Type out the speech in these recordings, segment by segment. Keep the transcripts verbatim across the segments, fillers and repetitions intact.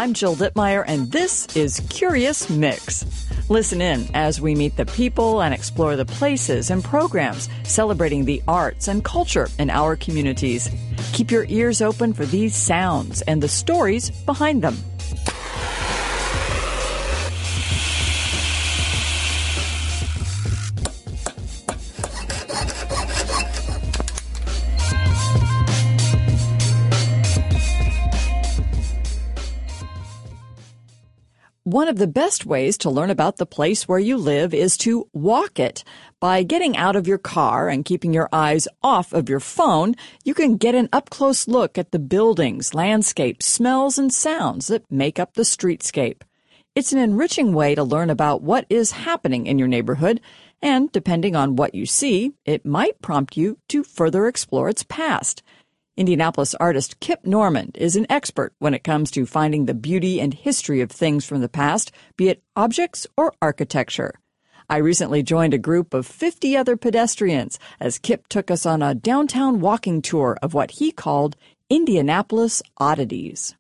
I'm Jill Dittmeyer, and this is Curious Mix. Listen in as we meet the people and explore the places and programs celebrating the arts and culture in our communities. Keep your ears open for these sounds and the stories behind them. One of the best ways to learn about the place where you live is to walk it. By getting out of your car and keeping your eyes off of your phone, you can get an up-close look at the buildings, landscapes, smells, and sounds that make up the streetscape. It's an enriching way to learn about what is happening in your neighborhood, and depending on what you see, it might prompt you to further explore its past. Indianapolis artist Kip Norman is an expert when it comes to finding the beauty and history of things from the past, be it objects or architecture. I recently joined a group of fifty other pedestrians as Kip took us on a downtown walking tour of what he called Indianapolis oddities.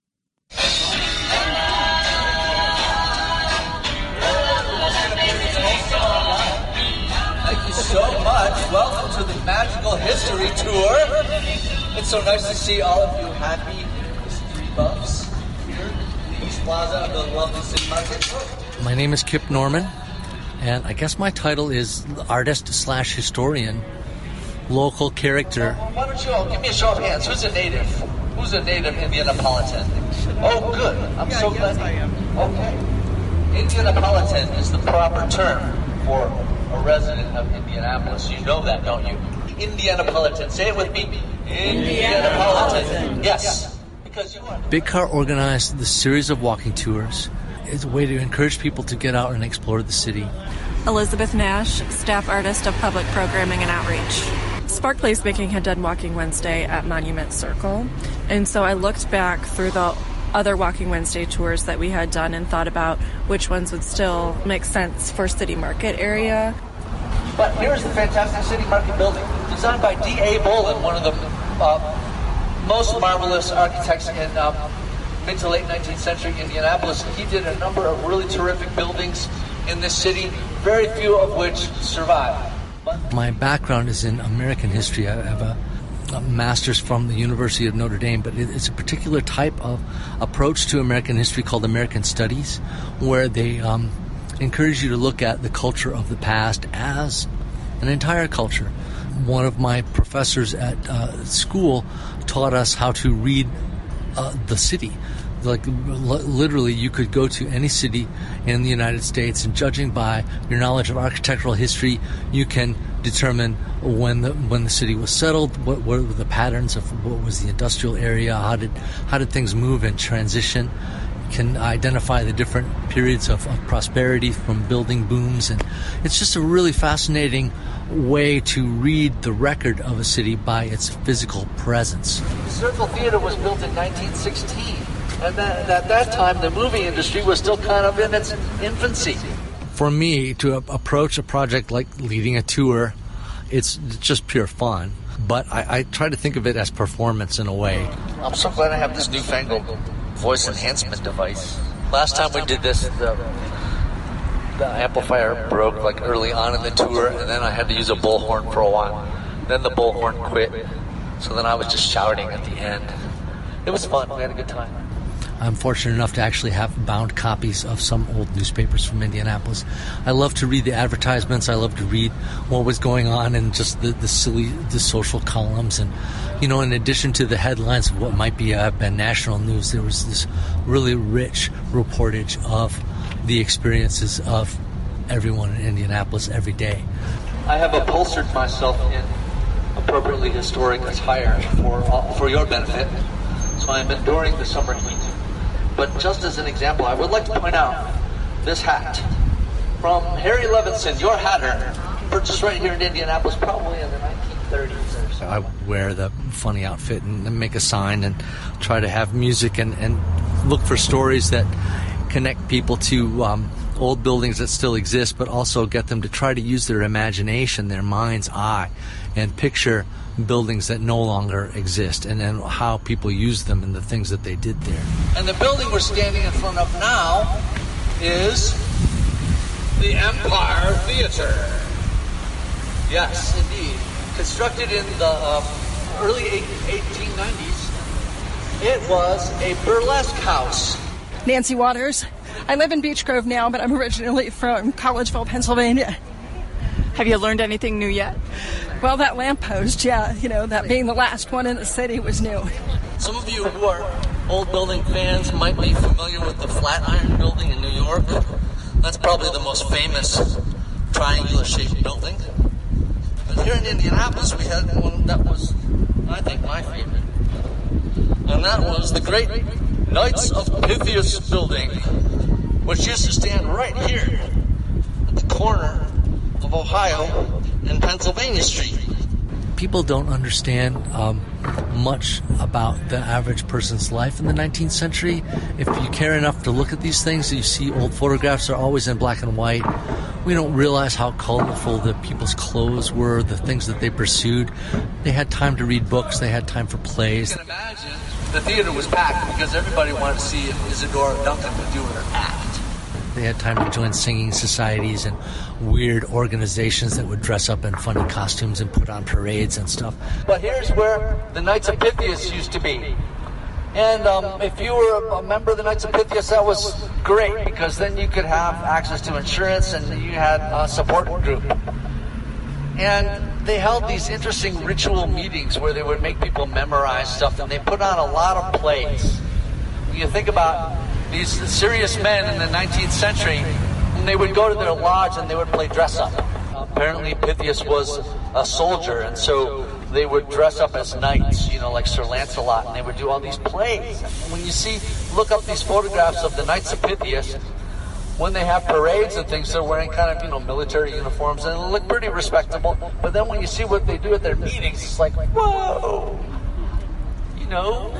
Thank you so much. Welcome to the Magical History Tour. It's so nice to see all of you happy history buffs here in the East Plaza of the lovely City Market. My name is Kip Norman, and I guess my title is artist slash historian, local character. Well, why don't you all give me a show of hands? Who's a native? Who's a native Indianapolitan? Oh, good. I'm yeah, so glad. Yes, I am. Okay. Indianapolitan is the proper term for a resident of Indianapolis. You know that, don't you? Indianapolitan. Say it with me. Indianapolitan. Yes. Because you are. Big Car organized the series of walking tours. It's a way to encourage people to get out and explore the city. Elizabeth Nash, staff artist of public programming and outreach. Spark Placemaking had done Walking Wednesday at Monument Circle, and so I looked back through the other Walking Wednesday tours that we had done and thought about which ones would still make sense for City Market area. But here's the fantastic City Market building, designed by D A Bolin, one of the uh, most marvelous architects in um, mid to late nineteenth century Indianapolis. He did a number of really terrific buildings in this city, very few of which survive. But my background is in American history. I have a, a master's from the University of Notre Dame, but it, it's a particular type of approach to American history called American Studies, where they um, encourage you to look at the culture of the past as an entire culture. One of my professors at uh, school taught us how to read uh, the city. Like, l- literally, you could go to any city in the United States, and judging by your knowledge of architectural history, you can determine when the when the city was settled, what, what were the patterns of what was the industrial area, how did how did things move and transition. Can identify the different periods of, of prosperity from building booms, and it's just a really fascinating way to read the record of a city by its physical presence. The Circle Theater was built in nineteen sixteen, and that, at that time the movie industry was still kind of in its infancy. For me, to a- approach a project like leading a tour, it's just pure fun, but I, I try to think of it as performance in a way. I'm so glad I have this newfangled voice enhancement device. Last time we did this, the, the amplifier broke like early on in the tour, and then I had to use a bullhorn for a while. Then the bullhorn quit, so then I was just shouting at the end. It was fun. We had a good time. I'm fortunate enough to actually have bound copies of some old newspapers from Indianapolis. I love to read the advertisements. I love to read what was going on and just the, the silly, the social columns. And, you know, in addition to the headlines of what might be uh, been national news, there was this really rich reportage of the experiences of everyone in Indianapolis every day. I have upholstered myself in appropriately historic attire for uh, for your benefit, so I'm enduring the summer heat. But just as an example, I would like to point out this hat from Harry Levinson, your hatter, purchased right here in Indianapolis, probably in the nineteen thirties or so. I wear the funny outfit and make a sign and try to have music and, and look for stories that connect people to um, old buildings that still exist, but also get them to try to use their imagination, their mind's eye, and picture buildings that no longer exist, and then how people use them and the things that they did there. And the building we're standing in front of now is the Empire Theater. Yes, indeed. Constructed in the um, early eighteen nineties, it was a burlesque house. Nancy Waters. I live in Beech Grove now, but I'm originally from Collegeville, Pennsylvania. Have you learned anything new yet? Well, that lamppost, yeah, you know, that being the last one in the city was new. Some of you who are old building fans might be familiar with the Flatiron Building in New York. That's probably the most famous triangular-shaped building. But here in Indianapolis, we had one that was, I think, my favorite. And that was the great Knights of Pythias Building, which used to stand right here at the corner of Ohio and Pennsylvania Street. People don't understand um, much about the average person's life in the nineteenth century. If you care enough to look at these things, you see old photographs are always in black and white. We don't realize how colorful the people's clothes were, the things that they pursued. They had time to read books. They had time for plays. You can imagine the theater was packed because everybody wanted to see if Isadora Duncan would do her act. They had time to join singing societies and weird organizations that would dress up in funny costumes and put on parades and stuff. But here's where the Knights of Pythias used to be. And um, if you were a member of the Knights of Pythias, that was great, because then you could have access to insurance and you had a support group. And they held these interesting ritual meetings where they would make people memorize stuff, and they put on a lot of plays. When you think about these serious men in the nineteenth century, and they would go to their lodge and they would play dress up. Apparently Pythias was a soldier, and so they would dress up as knights, you know, like Sir Lancelot, and they would do all these plays. When you see, look up these photographs of the Knights of Pythias, when they have parades and things, they're wearing kind of, you know, military uniforms, and they look pretty respectable. But then when you see what they do at their meetings, it's like, whoa! You know,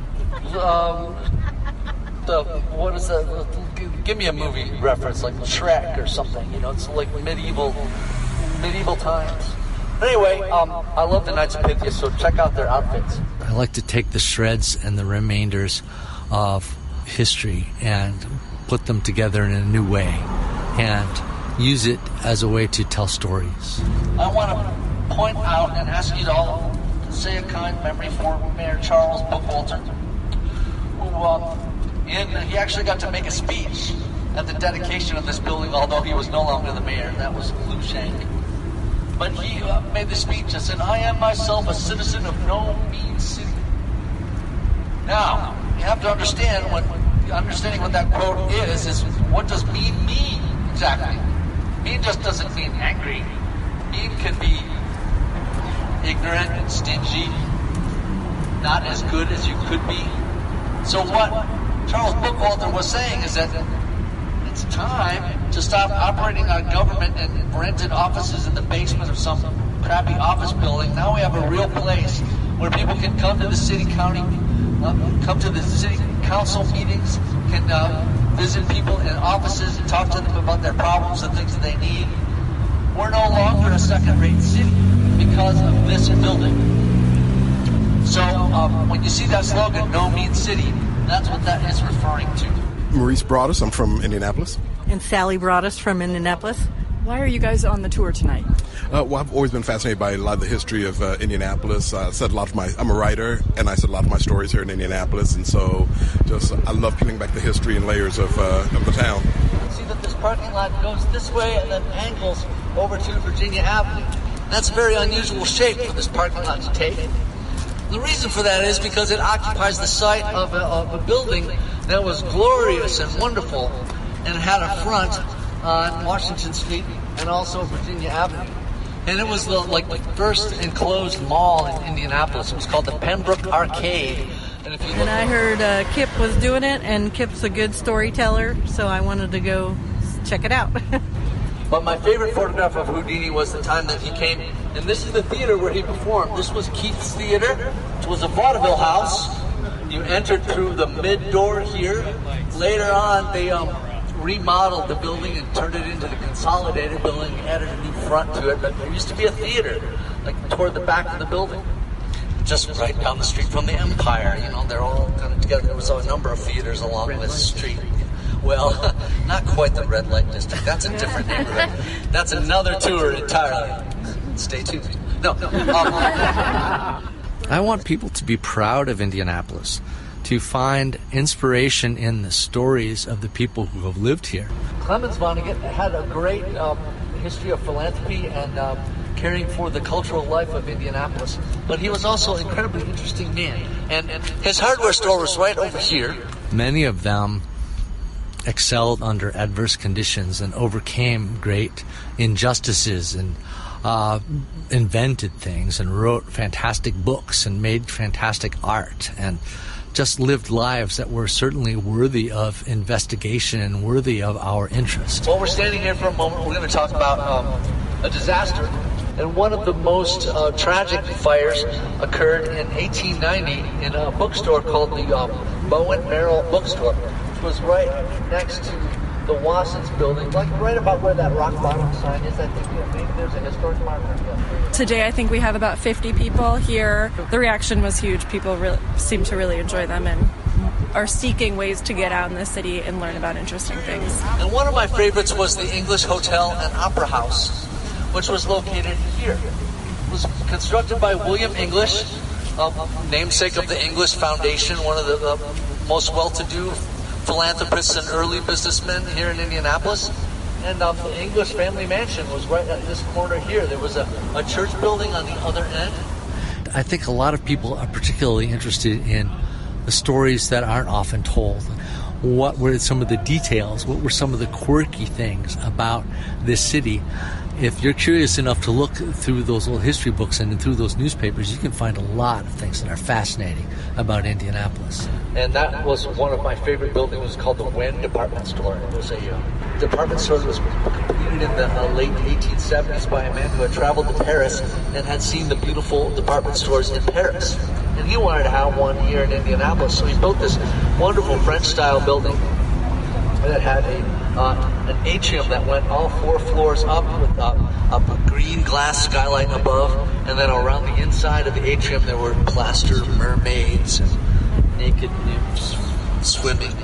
um, the, what is that? Give me a movie reference, like Shrek or something. You know, it's like medieval, medieval times. Anyway, um, I love the Knights of Pythias, so check out their outfits. I like to take the shreds and the remainders of history and put them together in a new way and use it as a way to tell stories. I want to point out and ask you to all say a kind memory for Mayor Charles Bookwalter, who um, in, he actually got to make a speech at the dedication of this building, although he was no longer the mayor. That was Lou Shank. But he uh, made the speech and said, "I am myself a citizen of no mean city." Now, you have to understand, what understanding what that quote is, is what does mean mean exactly? Mean just doesn't mean angry. Mean can be ignorant and stingy, not as good as you could be. So what Charles Bookwalter was saying is that it's time to stop operating our government in rented offices in the basement of some crappy office building. Now we have a real place where people can come to the city county, uh, come to the city council meetings, can uh, visit people in offices and talk to them about their problems and things that they need. We're no longer a second-rate city because of this building. So um, when you see that slogan, "No Mean City," that's what that is referring to. Maurice Broadus, I'm from Indianapolis. And Sally Broadus from Indianapolis. Why are you guys on the tour tonight? Uh, well, I've always been fascinated by a lot of the history of uh, Indianapolis. I said a lot of my, I'm a writer, and I said a lot of my stories here in Indianapolis, and so just I love peeling back the history and layers of, uh, of the town. See that this parking lot goes this way and then angles over to Virginia Avenue. That's a very unusual shape for this parking lot to take. The reason for that is because it occupies the site of a, of a building that was glorious and wonderful and had a front on Washington Street and also Virginia Avenue. And it was the, like the first enclosed mall in Indianapolis. It was called the Pembroke Arcade. And, if you and I heard uh, Kip was doing it, and Kip's a good storyteller, so I wanted to go check it out. But my favorite photograph of Houdini was the time that he came, and this is the theater where he performed. This was Keith's Theater, which was a vaudeville house. You entered through the mid door here. Later on, they um, remodeled the building and turned it into the Consolidated building, added a new front to it, but there used to be a theater, like toward the back of the building, just right down the street from the Empire. You know, they're all kind of together. There was a number of theaters along Red this street. Well, not quite the red light district. That's a different neighborhood. That's another tour entirely. Stay tuned. No. Um, I want people to be proud of Indianapolis, to find inspiration in the stories of the people who have lived here. Clemens Vonnegut had a great um, history of philanthropy and um, caring for the cultural life of Indianapolis, but he was also an incredibly interesting man. And, and his hardware store was right over here. Many of them excelled under adverse conditions and overcame great injustices and uh, invented things and wrote fantastic books and made fantastic art and just lived lives that were certainly worthy of investigation and worthy of our interest. Well, we're standing here for a moment. We're going to talk about um, a disaster. And one of the most uh, tragic fires occurred in eighteen ninety in a bookstore called the um, Bowen Merrill Bookstore, which was right next to the Wassons building, like right about where that rock bottom sign is. I think yeah, maybe there's a historic marker. Yeah. Today, I think we have about fifty people here. The reaction was huge. People really seem to really enjoy them and are seeking ways to get out in the city and learn about interesting things. And one of my favorites was the English Hotel and Opera House, which was located here. It was constructed by William English, uh, namesake of the English Foundation, one of the uh, most well-to-do philanthropists and early businessmen here in Indianapolis. And um, the English family mansion was right at this corner here. There was a, a church building on the other end. I think a lot of people are particularly interested in the stories that aren't often told. What were some of the details? What were some of the quirky things about this city? If you're curious enough to look through those old history books and through those newspapers, you can find a lot of things that are fascinating about Indianapolis. And that was one of my favorite buildings. It was called the Wen Department Store. It was a uh, department store that was completed in the uh, late eighteen seventies by a man who had traveled to Paris and had seen the beautiful department stores in Paris. And he wanted to have one here in Indianapolis, so he built this wonderful French-style building that had a uh, an atrium that went all four floors up with uh, a green glass skylight above, and then around the inside of the atrium there were plaster mermaids and naked nymphs swimming.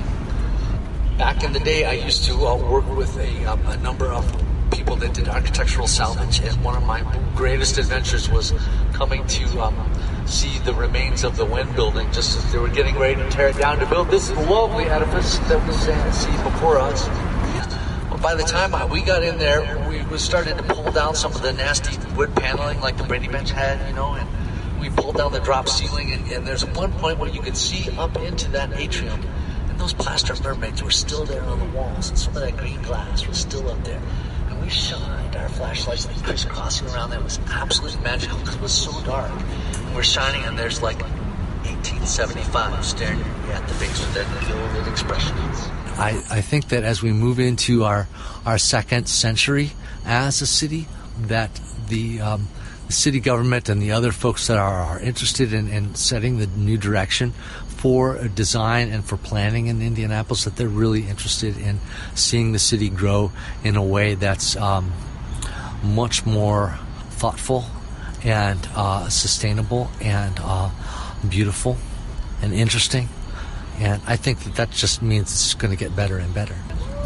Back in the day, I used to uh, work with a, uh, a number of people that did architectural salvage, and one of my greatest adventures was coming to um, see the remains of the Wen building just as they were getting ready to tear it down to build this lovely edifice that we see before us. But by the time we got in there, we, we started to pull down some of the nasty wood paneling like the Brady Bench had, you know, and we pulled down the drop ceiling, and, and there's one point where you could see up into that atrium, and those plaster mermaids were still there on the walls, and some of that green glass was still up there. We shined our flashlights like crisscrossing around there. It was absolutely magical because it was so dark. And we're shining, and there's like eighteen seventy-five staring at the face with that gilded expression. I, I think that as we move into our, our second century as a city, that the, um, the city government and the other folks that are, are interested in, in setting the new direction for design and for planning in Indianapolis, that they're really interested in seeing the city grow in a way that's um, much more thoughtful and uh, sustainable and uh, beautiful and interesting. And I think that that just means it's going to get better and better.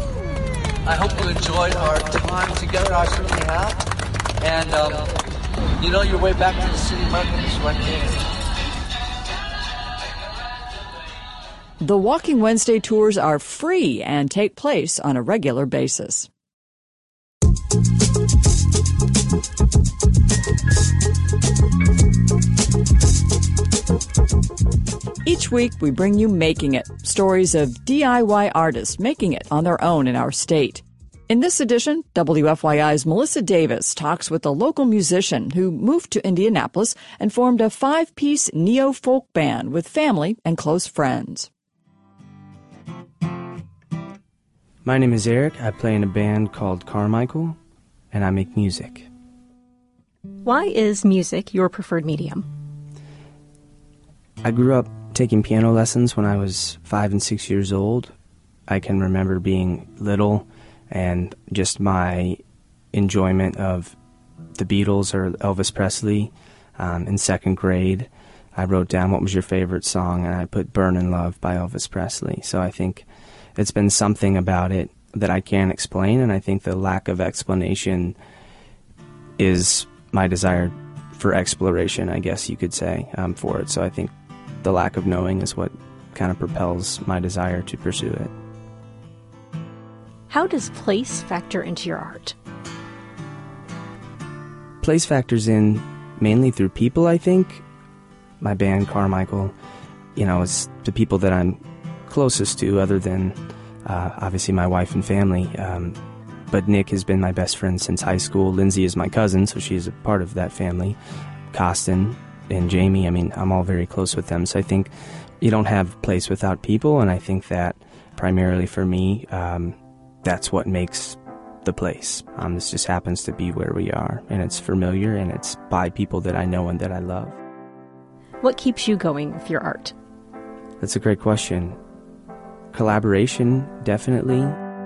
I hope you enjoyed our time together. I certainly have. And, um, you know, your way back to the city market is right there. The Walking Wednesday tours are free and take place on a regular basis. Each week, we bring you Making It, stories of D I Y artists making it on their own in our state. In this edition, W F Y I's Melissa Davis talks with a local musician who moved to Indianapolis and formed a five-piece neo-folk band with family and close friends. My name is Eric. I play in a band called Carmichael, and I make music. Why is music your preferred medium? I grew up taking piano lessons when I was five and six years old, I can remember being little and just my enjoyment of the Beatles or Elvis Presley. Um, in second grade, I wrote down what was your favorite song, and I put Burnin' Love by Elvis Presley. So I think it's been something about it that I can't explain, and I think the lack of explanation is my desire for exploration, I guess you could say, um, for it. So I think the lack of knowing is what kind of propels my desire to pursue it. How does place factor into your art? Place factors in mainly through people, I think. My band, Carmichael, you know, is the people that I'm closest to other than uh, obviously my wife and family. Um, but Nick has been my best friend since high school. Lindsay is my cousin, so she's a part of that family. Costin and Jamie, I mean, I'm all very close with them. So I think you don't have place without people, and I think that primarily for me, um, that's what makes the place. Um, this just happens to be where we are, and it's familiar, and it's by people that I know and that I love. What keeps you going with your art? That's a great question. Collaboration, definitely.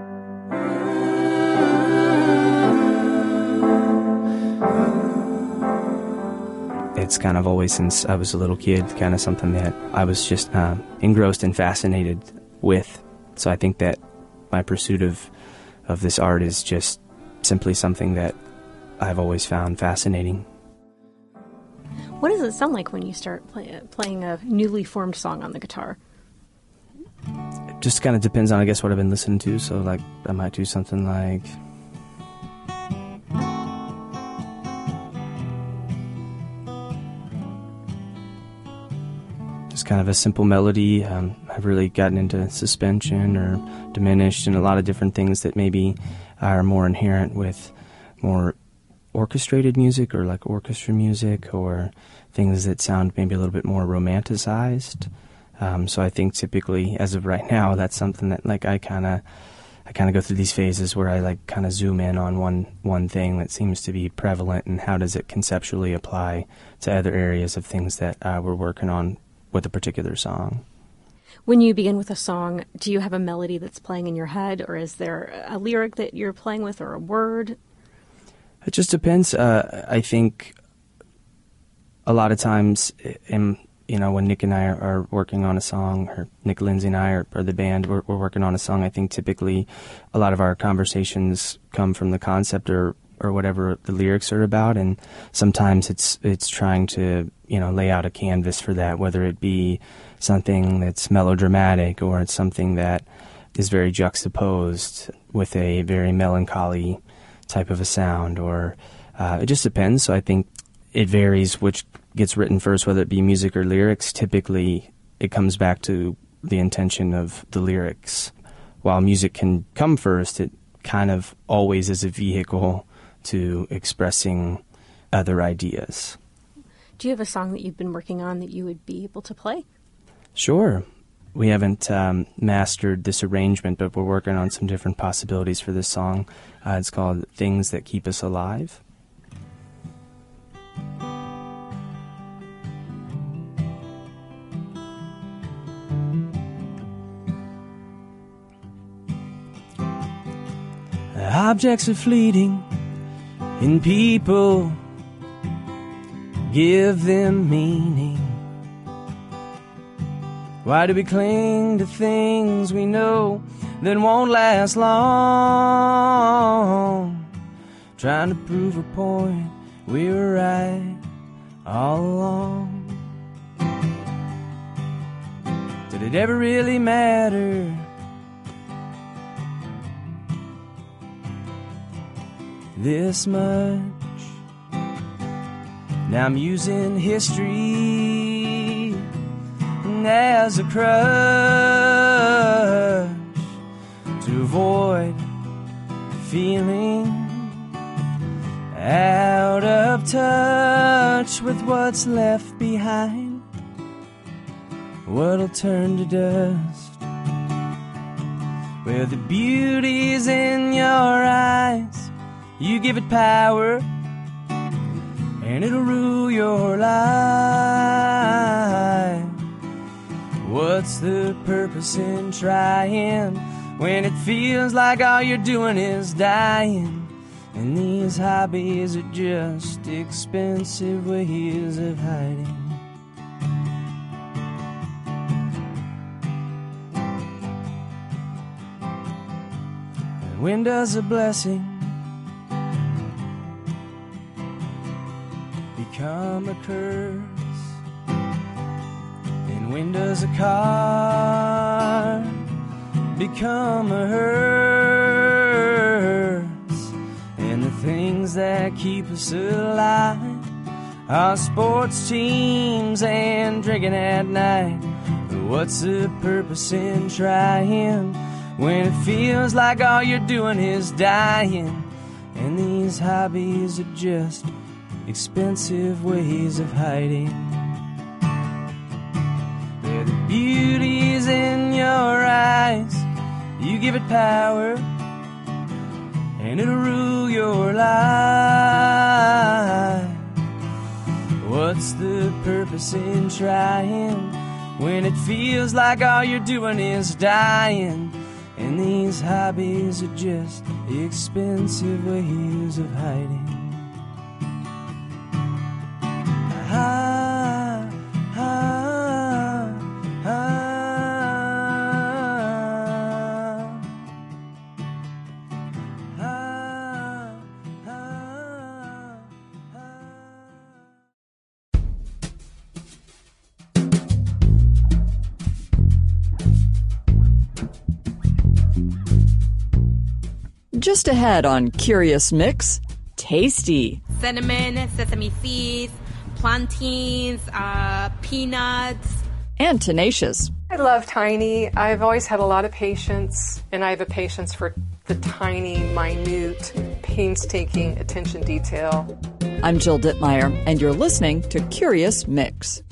It's kind of always since I was a little kid, kind of something that I was just uh, engrossed and fascinated with. So I think that my pursuit of of this art is just simply something that I've always found fascinating. What does it sound like when you start play, playing a newly formed song on the guitar? It just kind of depends on, I guess, what I've been listening to. So, like, I might do something like... just kind of a simple melody. Um, I've really gotten into suspension or diminished and a lot of different things that maybe are more inherent with more orchestrated music or like orchestra music or things that sound maybe a little bit more romanticized. Um, so I think typically, as of right now, that's something that like I kind of I kind of go through these phases where I like kind of zoom in on one one thing that seems to be prevalent and how does it conceptually apply to other areas of things that uh, we're working on with a particular song. When you begin with a song, do you have a melody that's playing in your head, or is there a lyric that you're playing with, or a word? It just depends. Uh, I think a lot of times, in, you know, when Nick and I are, are working on a song, or Nick, Lindsay, and I, or, or the band, we're, we're working on a song, I think typically a lot of our conversations come from the concept or or whatever the lyrics are about, and sometimes it's it's trying to, you know, lay out a canvas for that, whether it be something that's melodramatic or it's something that is very juxtaposed with a very melancholy type of a sound, or uh, it just depends. So I think it varies which gets written first, whether it be music or lyrics. Typically, it comes back to the intention of the lyrics. While music can come first, it kind of always is a vehicle to expressing other ideas. Do you have a song that you've been working on that you would be able to play? Sure. We haven't um, mastered this arrangement, but we're working on some different possibilities for this song. Uh, it's called Things That Keep Us Alive. Objects are fleeting, and people give them meaning. Why do we cling to things we know that won't last long? Trying to prove a point, we were right all along. Did it ever really matter? This much. Now I'm using history as a crutch to avoid feeling out of touch with what's left behind, what'll turn to dust. Well, the beauty's in your eyes. You give it power, and it'll rule your life. What's the purpose in trying when it feels like all you're doing is dying, and these hobbies are just expensive ways of hiding. And when does a blessing become a curse? And when does a car become a hearse? And the things that keep us alive are sports teams and drinking at night. But what's the purpose in trying when it feels like all you're doing is dying, and these hobbies are just expensive ways of hiding? There the beauty's in your eyes, you give it power, and it'll rule your life. What's the purpose in trying when it feels like all you're doing is dying, and these hobbies are just expensive ways of hiding? Ah, ah, ah. Just ahead on Curious Mix, tasty. Cinnamon, sesame seeds, plantains, uh, peanuts. And tenacious. I love tiny. I've always had a lot of patience, and I have a patience for the tiny, minute, painstaking attention detail. I'm Jill Dittmeyer, and you're listening to Curious Mix.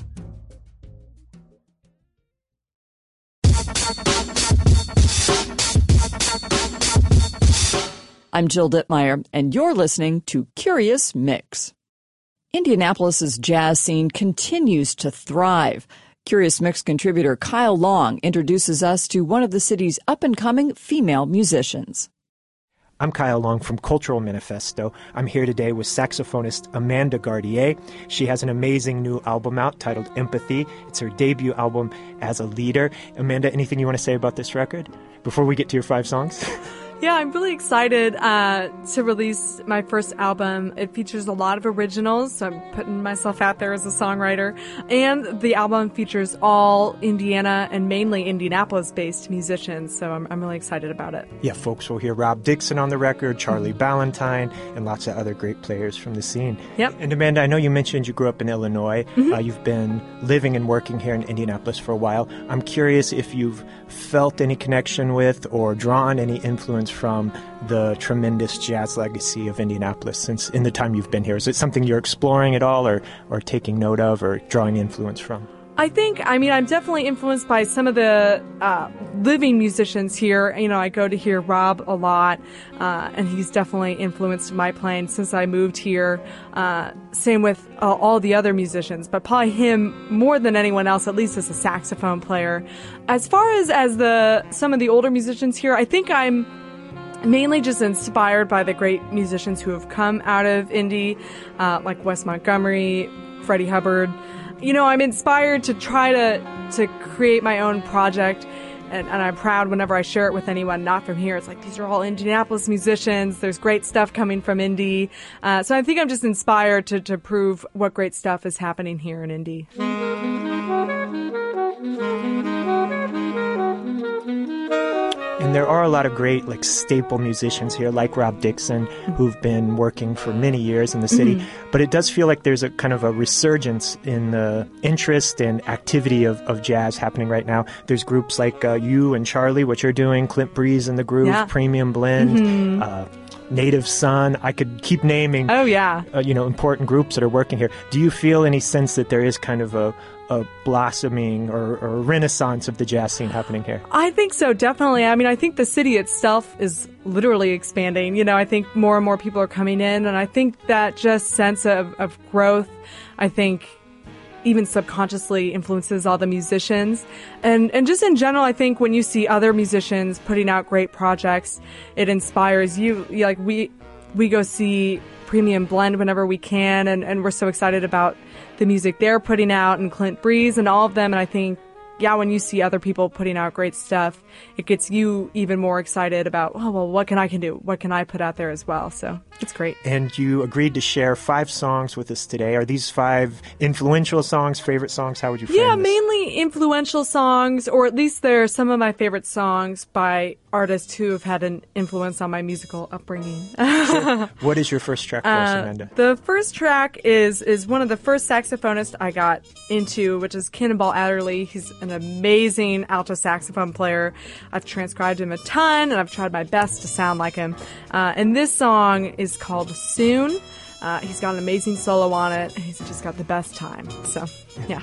I'm Jill Dittmeyer, and you're listening to Curious Mix. Indianapolis's jazz scene continues to thrive. Curious Mix contributor Kyle Long introduces us to one of the city's up-and-coming female musicians. I'm Kyle Long from Cultural Manifesto. I'm here today with saxophonist Amanda Gardier. She has an amazing new album out titled Empathy. It's her debut album as a leader. Amanda, anything you want to say about this record before we get to your five songs? Yeah, I'm really excited uh, to release my first album. It features a lot of originals, so I'm putting myself out there as a songwriter. And the album features all Indiana and mainly Indianapolis-based musicians, so I'm, I'm really excited about it. Yeah, folks will hear Rob Dixon on the record, Charlie mm-hmm. Ballantyne, and lots of other great players from the scene. Yep. And Amanda, I know you mentioned you grew up in Illinois. Mm-hmm. Uh, you've been living and working here in Indianapolis for a while. I'm curious if you've felt any connection with or drawn any influence from the tremendous jazz legacy of Indianapolis since in the time you've been here. Is it something you're exploring at all or, or taking note of or drawing influence from? I think, I mean, I'm definitely influenced by some of the uh, living musicians here. You know, I go to hear Rob a lot, uh, and he's definitely influenced my playing since I moved here. Uh, same with uh, all the other musicians, but probably him more than anyone else, at least as a saxophone player. As far as, as the some of the older musicians here, I think I'm mainly just inspired by the great musicians who have come out of Indy, uh, like Wes Montgomery, Freddie Hubbard. You know, I'm inspired to try to to create my own project, and, and I'm proud whenever I share it with anyone not from here. It's like, these are all Indianapolis musicians. There's great stuff coming from Indy. Uh, so I think I'm just inspired to, to prove what great stuff is happening here in Indy. And there are a lot of great, like, staple musicians here, like Rob Dixon, who've been working for many years in the city. Mm-hmm. But it does feel like there's a kind of a resurgence in the interest and activity of, of jazz happening right now. There's groups like uh, you and Charlie, what you're doing, Clint Breeze and the Groove, yeah. Premium Blend, mm-hmm. uh, Native Son. I could keep naming, oh yeah, uh, you know, important groups that are working here. Do you feel any sense that there is kind of a a blossoming or, or a renaissance of the jazz scene happening here? I think so, definitely. I mean, I think the city itself is literally expanding. You know, I think more and more people are coming in, and I think that just sense of, of growth, I think, even subconsciously influences all the musicians. And, and just in general, I think when you see other musicians putting out great projects, it inspires you. You- Like we, we go see Premium Blend whenever we can, and, and we're so excited about the music they're putting out, and Clint Breeze and all of them. And I think, yeah, when you see other people putting out great stuff, it gets you even more excited about, oh, well, what can I can do? What can I put out there as well? So it's great. And you agreed to share five songs with us today. Are these five influential songs, favorite songs? How would you frame Yeah, this? mainly influential songs, or at least they're some of my favorite songs by artists who have had an influence on my musical upbringing. Sure. What is your first track for us, Uh, Amanda? the first track is is one of the first saxophonists I got into, which is Cannonball Adderley. He's an amazing alto saxophone player. I've transcribed him a ton, and I've tried my best to sound like him. Uh, and this song is called Soon. Uh, he's got an amazing solo on it, and he's just got the best time. So, yeah.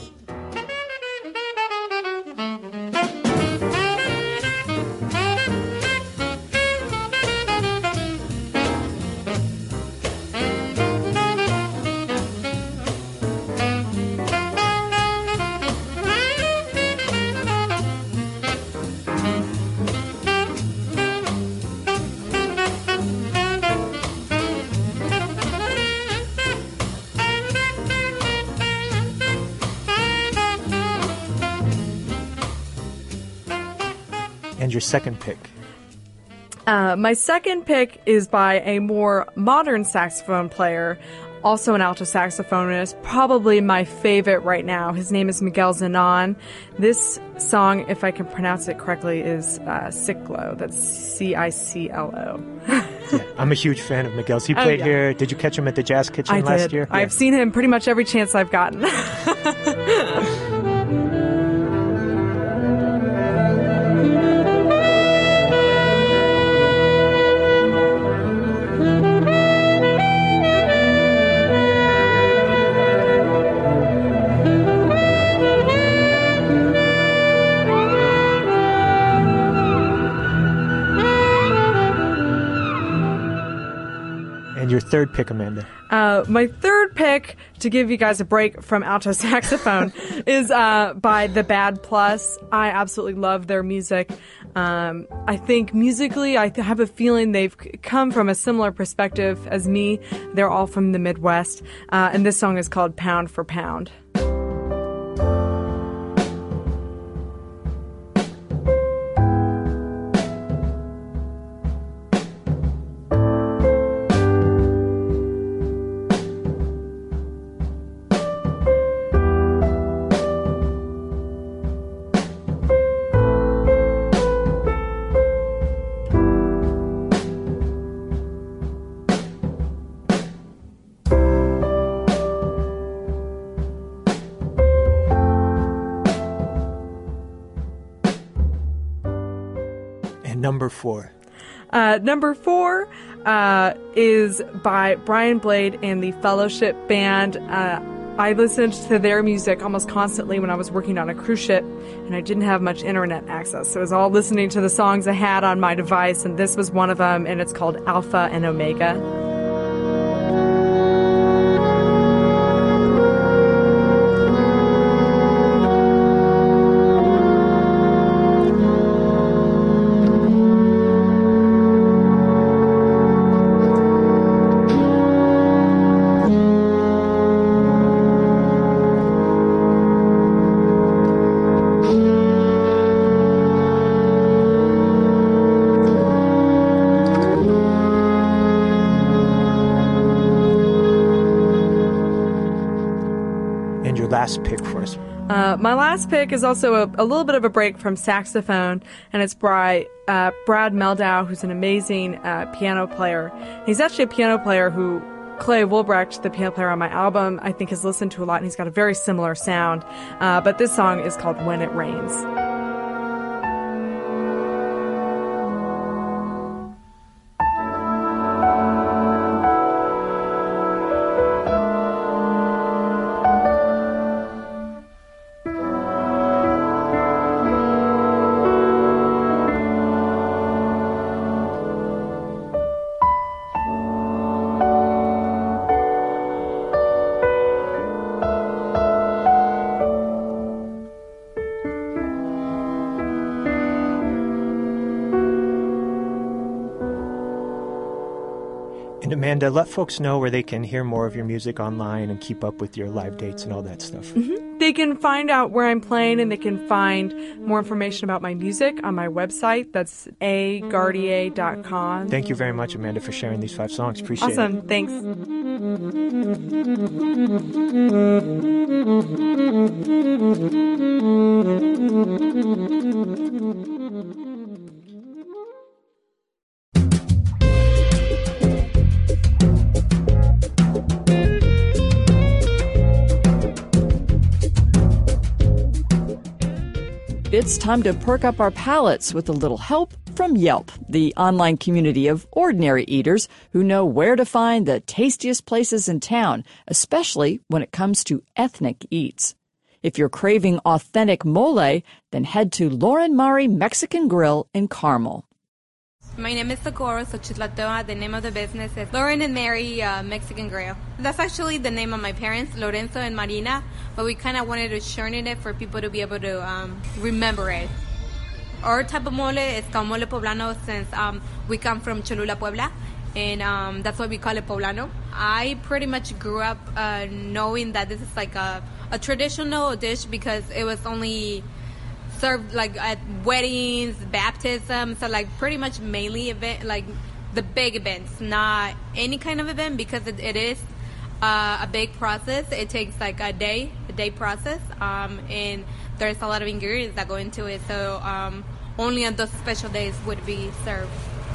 And your second pick? Uh, my second pick is by a more modern saxophone player, also an alto saxophonist, probably my favorite right now. His name is Miguel Zenon. This song, if I can pronounce it correctly, is uh, Ciclo. That's C I C L O. Yeah, I'm a huge fan of Miguel's. He Oh, played yeah. here. Did you catch him at the Jazz Kitchen I last did. year? I've seen him pretty much every chance I've gotten. And your third pick, Amanda? Uh, my third pick, to give you guys a break from alto saxophone, is uh, by The Bad Plus. I absolutely love their music. Um, I think musically, I th- have a feeling they've c- come from a similar perspective as me. They're all from the Midwest. Uh, and this song is called Pound for Pound. And number four? Uh, number four uh, is by Brian Blade and the Fellowship Band. Uh, I listened to their music almost constantly when I was working on a cruise ship, and I didn't have much internet access. So I was all listening to the songs I had on my device, and this was one of them, and it's called Alpha and Omega. And your last pick for us? Uh, my last pick is also a, a little bit of a break from saxophone, and it's by uh, Brad Meldow, who's an amazing uh, piano player. He's actually a piano player who Clay Wilbrecht, the piano player on my album, I think has listened to a lot, and he's got a very similar sound. Uh, but this song is called When It Rains. And Amanda, let folks know where they can hear more of your music online and keep up with your live dates and all that stuff. Mm-hmm. They can find out where I'm playing, and they can find more information about my music on my website. That's a gardier dot com. Thank you very much, Amanda, for sharing these five songs. Appreciate awesome. it. Awesome. Thanks. It's time to perk up our palates with a little help from Yelp, the online community of ordinary eaters who know where to find the tastiest places in town, especially when it comes to ethnic eats. If you're craving authentic mole, then head to Lauren Mari Mexican Grill in Carmel. My name is Socorro Xochitlatoa. The name of the business is Lauren and Mary uh, Mexican Grill. That's actually the name of my parents, Lorenzo and Marina, but we kind of wanted to shorten it for people to be able to um, remember it. Our type of mole is called mole poblano since um, we come from Cholula, Puebla, and um, that's why we call it poblano. I pretty much grew up uh, knowing that this is like a, a traditional dish because it was only served like at weddings, baptism, so like pretty much mainly event, like the big events, not any kind of event because it, it is uh, a big process. It takes like a day, a day process, um, and there's a lot of ingredients that go into it. So um, only on those special days would be served.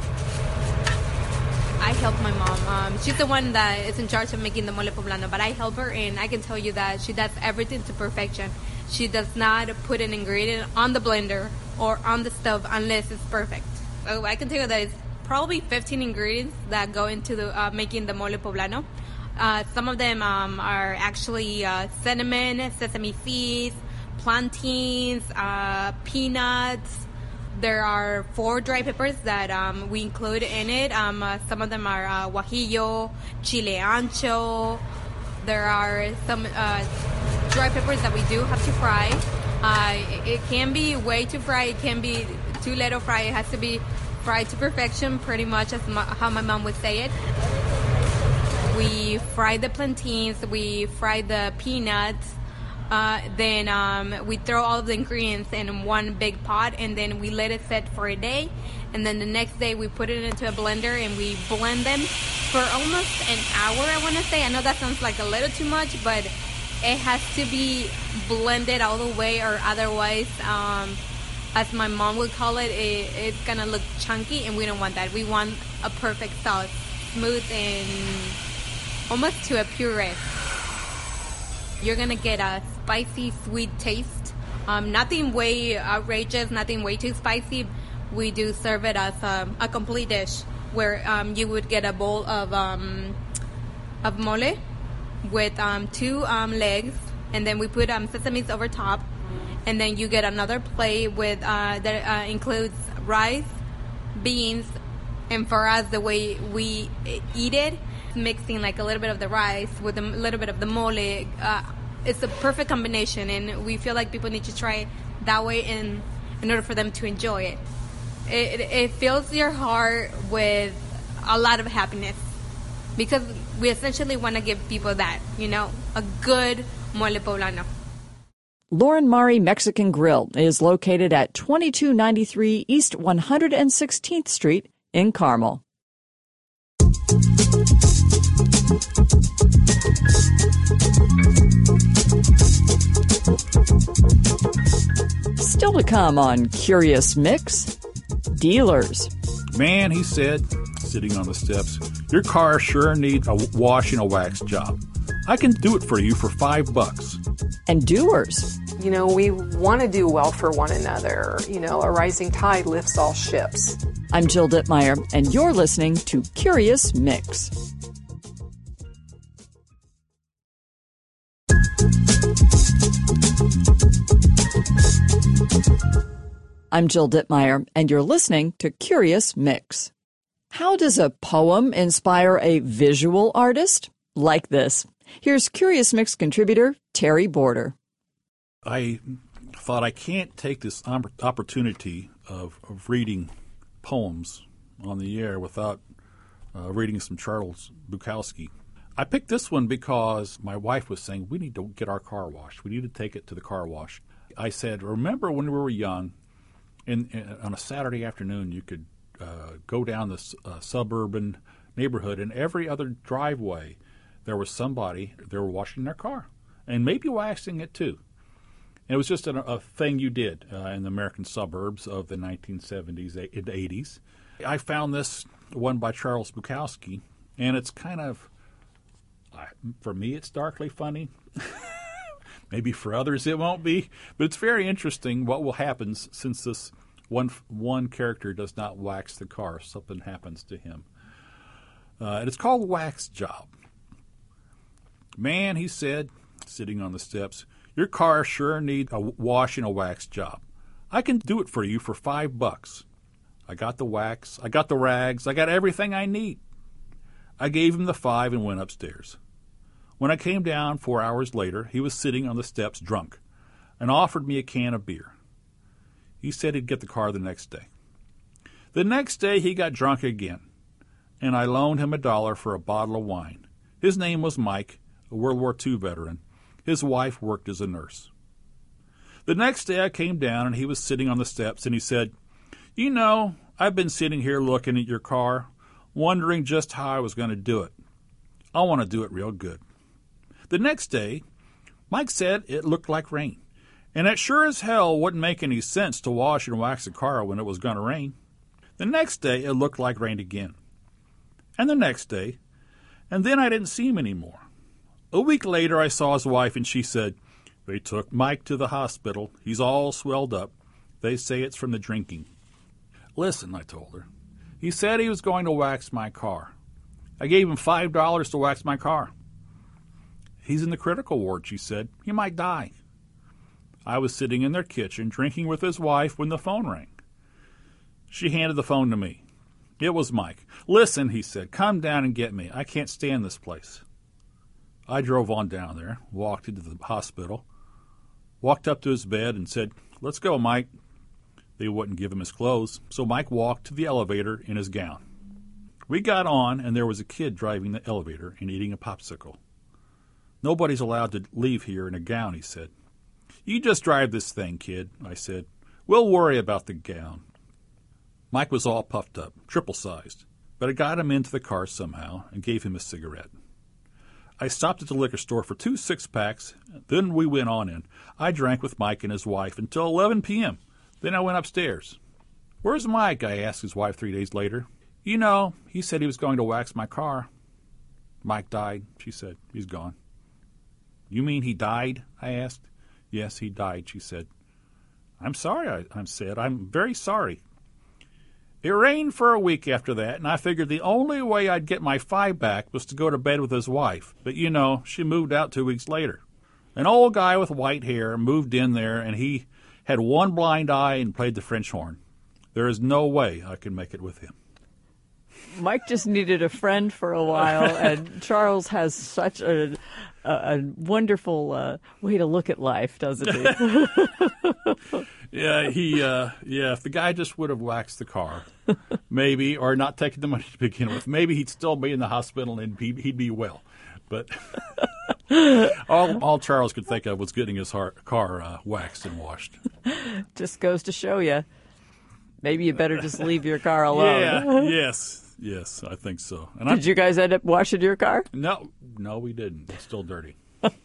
I help my mom. Um, she's the one that is in charge of making the mole poblano, but I help her, and I can tell you that she does everything to perfection. She does not put an ingredient on the blender or on the stove unless it's perfect. So I can tell you that it's probably fifteen ingredients that go into the uh, making the mole poblano. Uh, some of them um, are actually uh, cinnamon, sesame seeds, plantains, uh, peanuts. There are four dry peppers that um, we include in it. Um, uh, some of them are uh, guajillo, chile ancho. There are some uh, dry peppers that we do have to fry. Uh, it, it can be way too fried. It can be too little fried. It has to be fried to perfection, pretty much as my, how my mom would say it. We fry the plantains. We fry the peanuts. Uh, then um, we throw all of the ingredients in one big pot, and then we let it set for a day. And then the next day we put it into a blender and we blend them for almost an hour, I want to say. I know that sounds like a little too much, but it has to be blended all the way, or otherwise, um, as my mom would call it, it it's going to look chunky, and we don't want that. We want a perfect sauce, smooth and almost to a puree. You're going to get a spicy, sweet taste. Um, nothing way outrageous, nothing way too spicy. We do serve it as a, a complete dish where um, you would get a bowl of um, of mole with um, two um, legs, and then we put um, sesames over top, and then you get another plate with uh, that uh, includes rice, beans, and for us, the way we eat it, mixing like a little bit of the rice with a little bit of the mole, uh, it's a perfect combination, and we feel like people need to try it that way in in order for them to enjoy it. It, it, it fills your heart with a lot of happiness because we essentially want to give people that, you know, a good mole poblano. Lauren Mari Mexican Grill is located at twenty-two ninety-three East one hundred sixteenth Street in Carmel. Still to come on Curious Mix, dealers. Man, he said, sitting on the steps, your car sure needs a wash and a wax job. I can do it for you for five bucks. And doers. You know, we want to do well for one another. You know, a rising tide lifts all ships. I'm Jill Dittmeyer, and you're listening to Curious Mix. I'm Jill Dittmeyer, and you're listening to Curious Mix. How does a poem inspire a visual artist? Like this. Here's Curious Mix contributor Terry Border. I thought I can't take this opportunity of, of reading poems on the air without uh, reading some Charles Bukowski. I picked this one because my wife was saying, we need to get our car washed. We need to take it to the car wash. I said, remember when we were young, in, in, on a Saturday afternoon, you could uh, go down this uh, suburban neighborhood, and every other driveway, there was somebody, they were washing their car, and maybe waxing it too. And it was just a, a thing you did uh, in the American suburbs of the nineteen seventies and eighties. I found this one by Charles Bukowski, and it's kind of, for me, it's darkly funny. Maybe for others it won't be. But it's very interesting what will happen since this one one character does not wax the car. Something happens to him. Uh, and it's called Wax Job. Man, he said, sitting on the steps, your car sure needs a wash and a wax job. I can do it for you for five bucks. I got the wax, I got the rags, I got everything I need. I gave him the five and went upstairs. When I came down four hours later, he was sitting on the steps drunk and offered me a can of beer. He said he'd get the car the next day. The next day he got drunk again, and I loaned him a dollar for a bottle of wine. His name was Mike, a World War Two veteran. His wife worked as a nurse. The next day I came down, and he was sitting on the steps, and he said, you know, I've been sitting here looking at your car, wondering just how I was going to do it. I want to do it real good. The next day, Mike said it looked like rain, and it sure as hell wouldn't make any sense to wash and wax a car when it was going to rain. The next day, it looked like rain again. And the next day, and then I didn't see him anymore. A week later, I saw his wife, and she said, they took Mike to the hospital. He's all swelled up. They say it's from the drinking. Listen, I told her. He said he was going to wax my car. I gave him five dollars to wax my car. He's in the critical ward, she said. He might die. I was sitting in their kitchen drinking with his wife when the phone rang. She handed the phone to me. It was Mike. Listen, he said, come down and get me. I can't stand this place. I drove on down there, walked into the hospital, walked up to his bed and said, let's go, Mike. They wouldn't give him his clothes, so Mike walked to the elevator in his gown. We got on, and there was a kid driving the elevator and eating a popsicle. Nobody's allowed to leave here in a gown, he said. You just drive this thing, kid, I said. We'll worry about the gown. Mike was all puffed up, triple-sized, but I got him into the car somehow and gave him a cigarette. I stopped at the liquor store for two six-packs, then we went on in. I drank with Mike and his wife until eleven p.m., Then I went upstairs. Where's Mike? I asked his wife three days later. You know, he said he was going to wax my car. Mike died, she said. He's gone. You mean he died? I asked. Yes, he died, she said. I'm sorry, I, I said. I'm very sorry. It rained for a week after that, and I figured the only way I'd get my five back was to go to bed with his wife. But, you know, she moved out two weeks later. An old guy with white hair moved in there, and he had one blind eye and played the French horn. There is no way I can make it with him. Mike just needed a friend for a while, and Charles has such a, a, a wonderful uh, way to look at life, doesn't he? yeah, he. Uh, yeah, if the guy just would have waxed the car, maybe, or not taken the money to begin with, maybe he'd still be in the hospital and he'd, he'd be well. But all, all Charles could think of was getting his heart, car uh, waxed and washed. Just goes to show you, maybe you better just leave your car alone. Yeah, yes. Yes, I think so. And Did I'm, you guys end up washing your car? No, no, we didn't. It's still dirty.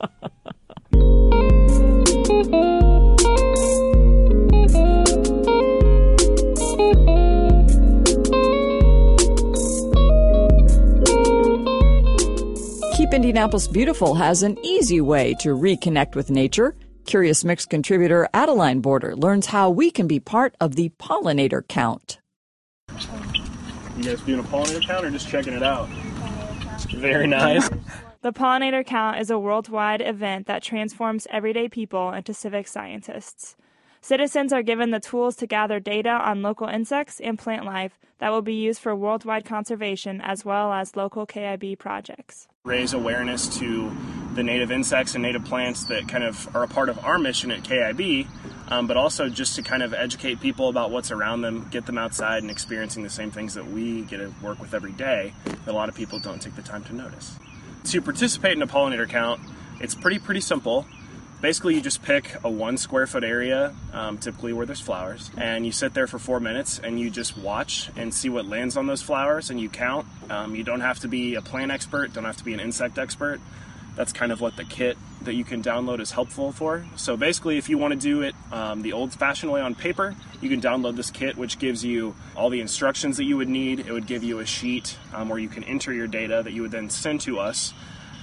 Keep Indianapolis Beautiful has an easy way to reconnect with nature. Curious Mix contributor Adeline Border learns how we can be part of the pollinator count. You guys doing a pollinator count or just checking it out? Very nice. The Pollinator Count is a worldwide event that transforms everyday people into civic scientists. Citizens are given the tools to gather data on local insects and plant life that will be used for worldwide conservation as well as local K I B projects. Raise awareness to the native insects and native plants that kind of are a part of our mission at K I B, um, but also just to kind of educate people about what's around them, get them outside and experiencing the same things that we get to work with every day that a lot of people don't take the time to notice. To participate in a pollinator count, it's pretty, pretty simple. Basically, you just pick a one square foot area, um, typically where there's flowers, and you sit there for four minutes and you just watch and see what lands on those flowers and you count. Um, you don't have to be a plant expert, don't have to be an insect expert. That's kind of what the kit that you can download is helpful for. So basically, if you want to do it um, the old-fashioned way on paper, you can download this kit, which gives you all the instructions that you would need. It would give you a sheet um, where you can enter your data that you would then send to us.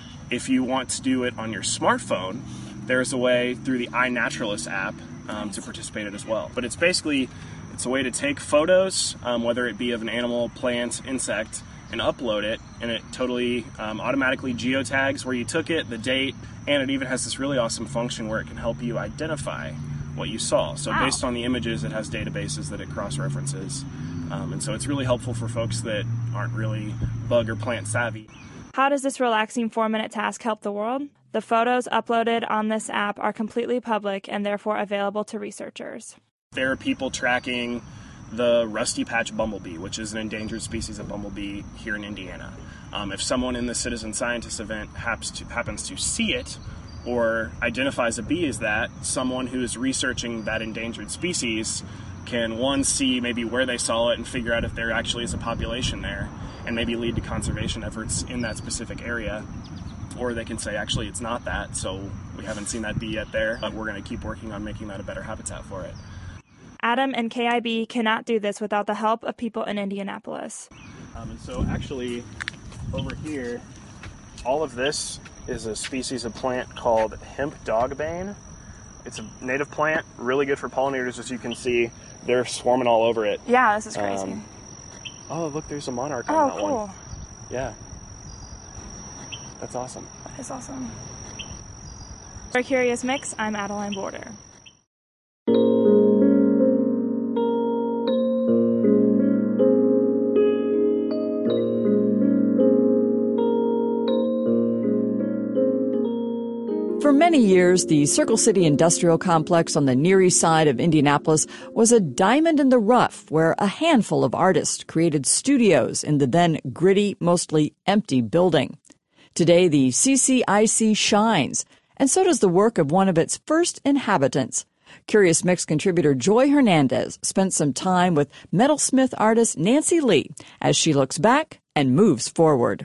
If you want to do it on your smartphone, there's a way through the iNaturalist app um, to participate in it as well. But it's basically, it's a way to take photos, um, whether it be of an animal, plant, insect, and upload it, and it totally um, automatically geotags where you took it, the date, and it even has this really awesome function where it can help you identify what you saw. So wow. Based on the images, it has databases that it cross-references. Um, and so it's really helpful for folks that aren't really bug or plant savvy. How does this relaxing four-minute task help the world? The photos uploaded on this app are completely public and therefore available to researchers. There are people tracking the rusty patch bumblebee, which is an endangered species of bumblebee here in Indiana. Um, if someone in the Citizen Scientist event happens to, happens to see it or identifies a bee as that, someone who is researching that endangered species can, one, see maybe where they saw it and figure out if there actually is a population there and maybe lead to conservation efforts in that specific area. Or they can say, actually, it's not that, so we haven't seen that bee yet there, but we're going to keep working on making that a better habitat for it. Adam and K I B cannot do this without the help of people in Indianapolis. Um, and so actually, over here, all of this is a species of plant called hemp dogbane. It's a native plant, really good for pollinators, as you can see. They're swarming all over it. Yeah, this is crazy. Um, oh, look, there's a monarch on oh, that cool. one. Yeah. That's awesome. That is awesome. For Curious Mix, I'm Adeline Border. For many years, the Circle City Industrial Complex on the Near East Side of Indianapolis was a diamond in the rough where a handful of artists created studios in the then gritty, mostly empty building. Today, the C C I C shines, and so does the work of one of its first inhabitants. Curious Mix contributor Joy Hernandez spent some time with metalsmith artist Nancy Lee as she looks back and moves forward.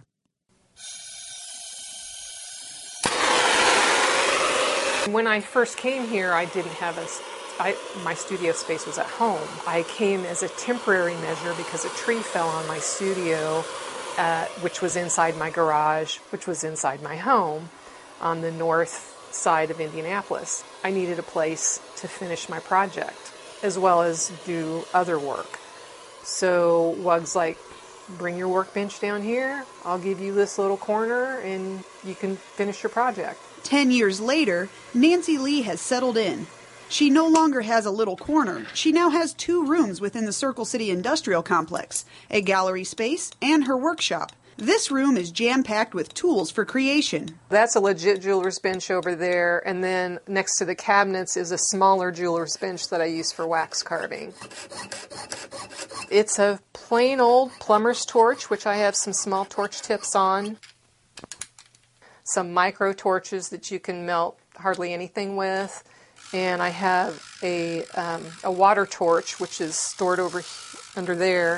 When I first came here, I didn't have a, I, my studio space was at home. I came as a temporary measure because a tree fell on my studio, uh, which was inside my garage, which was inside my home on the north side of Indianapolis. I needed a place to finish my project as well as do other work. So Wug's like, bring your workbench down here, I'll give you this little corner and you can finish your project. Ten years later, Nancy Lee has settled in. She no longer has a little corner. She now has two rooms within the Circle City Industrial Complex, a gallery space and her workshop. This room is jam-packed with tools for creation. That's a legit jeweler's bench over there, and then next to the cabinets is a smaller jeweler's bench that I use for wax carving. It's a plain old plumber's torch, which I have some small torch tips on. Some micro torches that you can melt hardly anything with. And I have a, um, a water torch, which is stored over under there.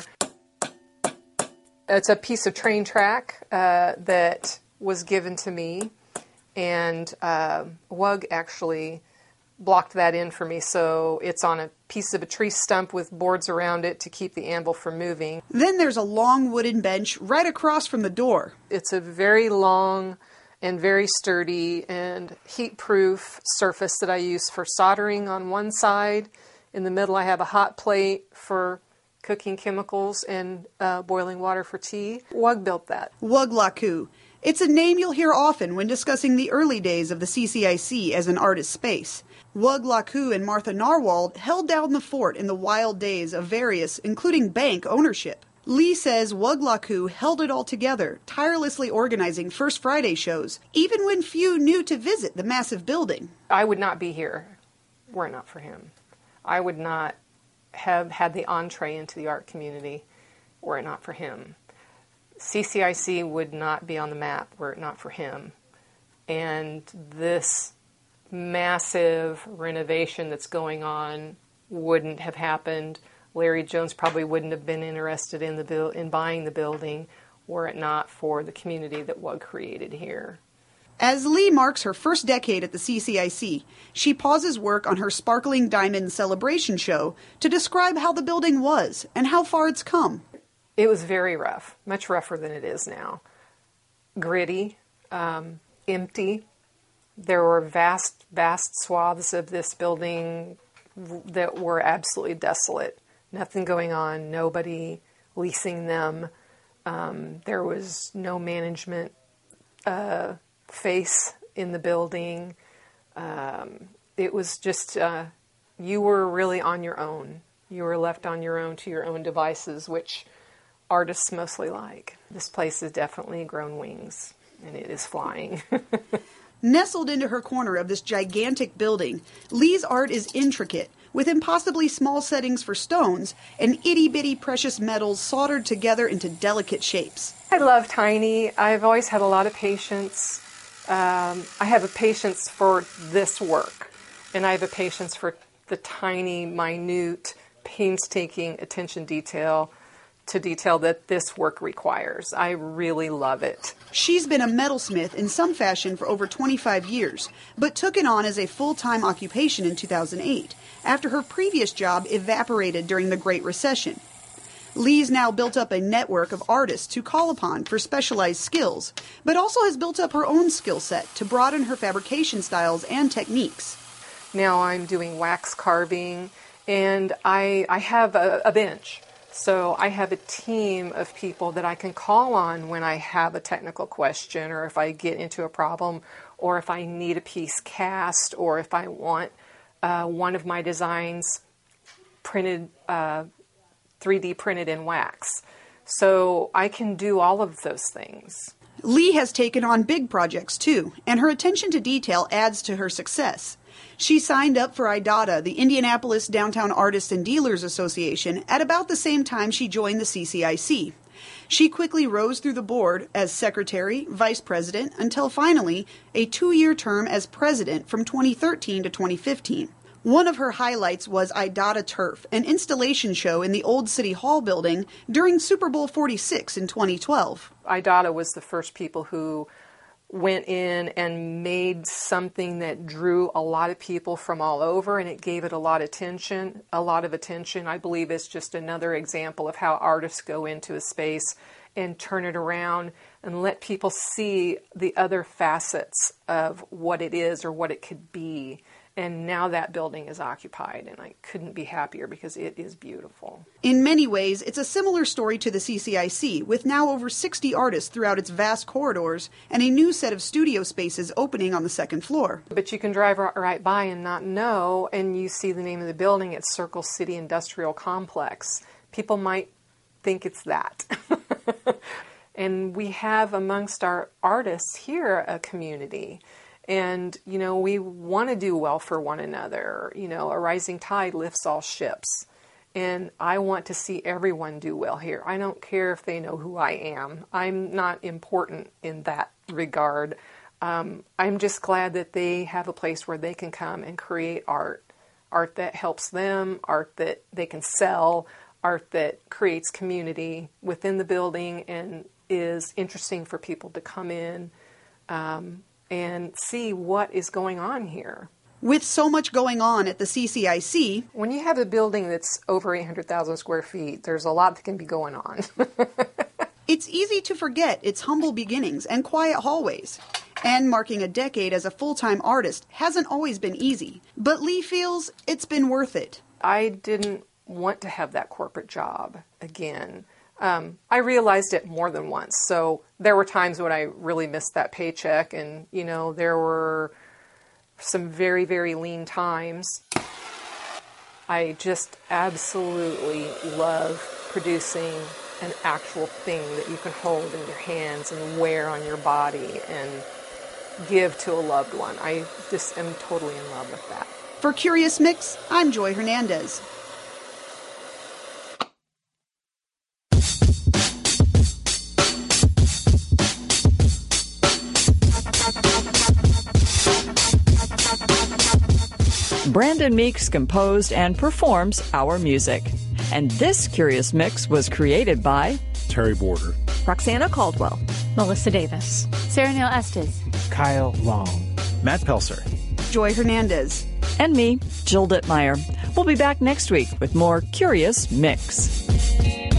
It's a piece of train track uh, that was given to me, and uh, Wug actually blocked that in for me, so it's on a piece of a tree stump with boards around it to keep the anvil from moving. Then there's a long wooden bench right across from the door. It's a very long and very sturdy and heat-proof surface that I use for soldering on one side. In the middle I have a hot plate for cooking chemicals and uh, boiling water for tea. Wug built that. Wug Laku. It's a name you'll hear often when discussing the early days of the C C I C as an artist space. Wug Laku and Martha Narwald held down the fort in the wild days of various, including bank ownership. Lee says Wug Laku held it all together, tirelessly organizing First Friday shows, even when few knew to visit the massive building. I would not be here were it not for him. I would not have had the entree into the art community were it not for him. C C I C would not be on the map were it not for him. And this massive renovation that's going on wouldn't have happened. Larry Jones probably wouldn't have been interested in the build, in buying the building were it not for the community that W U G created here. As Lee marks her first decade at the C C I C, she pauses work on her Sparkling Diamond Celebration show to describe how the building was and how far it's come. It was very rough, much rougher than it is now. Gritty, um, empty. There were vast, vast swaths of this building that were absolutely desolate. Nothing going on, nobody leasing them. Um, there was no management uh, face in the building. Um, it was just, uh, you were really on your own. You were left on your own to your own devices, which artists mostly like. This place has definitely grown wings, and it is flying. Nestled into her corner of this gigantic building, Lee's art is intricate, with impossibly small settings for stones and itty-bitty precious metals soldered together into delicate shapes. I love tiny. I've always had a lot of patience. Um, I have a patience for this work, and I have a patience for the tiny, minute, painstaking attention detail to detail that this work requires. I really love it. She's been a metalsmith in some fashion for over twenty-five years, but took it on as a full-time occupation in two thousand eight, after her previous job evaporated during the Great Recession. Lee's now built up a network of artists to call upon for specialized skills, but also has built up her own skill set to broaden her fabrication styles and techniques. Now I'm doing wax carving, and I, I have a, a bench. So I have a team of people that I can call on when I have a technical question, or if I get into a problem, or if I need a piece cast, or if I want uh, one of my designs printed, uh, three D printed in wax. So I can do all of those things. Lee has taken on big projects too, and her attention to detail adds to her success. She signed up for I D A D A, the Indianapolis Downtown Artists and Dealers Association, at about the same time she joined the C C I C. She quickly rose through the board as secretary, vice president, until finally a two-year term as president from twenty thirteen to twenty fifteen. One of her highlights was I D A D A Turf, an installation show in the old City Hall building during Super Bowl forty-six in twenty twelve. I D A D A was the first people who went in and made something that drew a lot of people from all over, and it gave it a lot of attention, a lot of attention. I believe it's just another example of how artists go into a space and turn it around and let people see the other facets of what it is or what it could be. And now that building is occupied, and I couldn't be happier because it is beautiful. In many ways, it's a similar story to the C C I C, with now over sixty artists throughout its vast corridors and a new set of studio spaces opening on the second floor. But you can drive right by and not know, and you see the name of the building, it's Circle City Industrial Complex. People might think it's that. And we have amongst our artists here a community. And, you know, we want to do well for one another. You know, a rising tide lifts all ships. And I want to see everyone do well here. I don't care if they know who I am. I'm not important in that regard. Um, I'm just glad that they have a place where they can come and create art. Art that helps them, art that they can sell, art that creates community within the building and is interesting for people to come in um, and see what is going on here. With so much going on at the C C I C... When you have a building that's over eight hundred thousand square feet, there's a lot that can be going on. It's easy to forget its humble beginnings and quiet hallways. And marking a decade as a full-time artist hasn't always been easy. But Lee feels it's been worth it. I didn't want to have that corporate job again. Um, I realized it more than once. So there were times when I really missed that paycheck, and, you know, there were some very, very lean times. I just absolutely love producing an actual thing that you can hold in your hands and wear on your body and give to a loved one. I just am totally in love with that. For Curious Mix, I'm Joy Hernandez. Brandon Meeks composed and performs our music. And this Curious Mix was created by Terry Border, Roxana Caldwell, Melissa Davis, Sarah Neil Estes, Kyle Long, Matt Pelser, Joy Hernandez, and me, Jill Dittmeyer. We'll be back next week with more Curious Mix.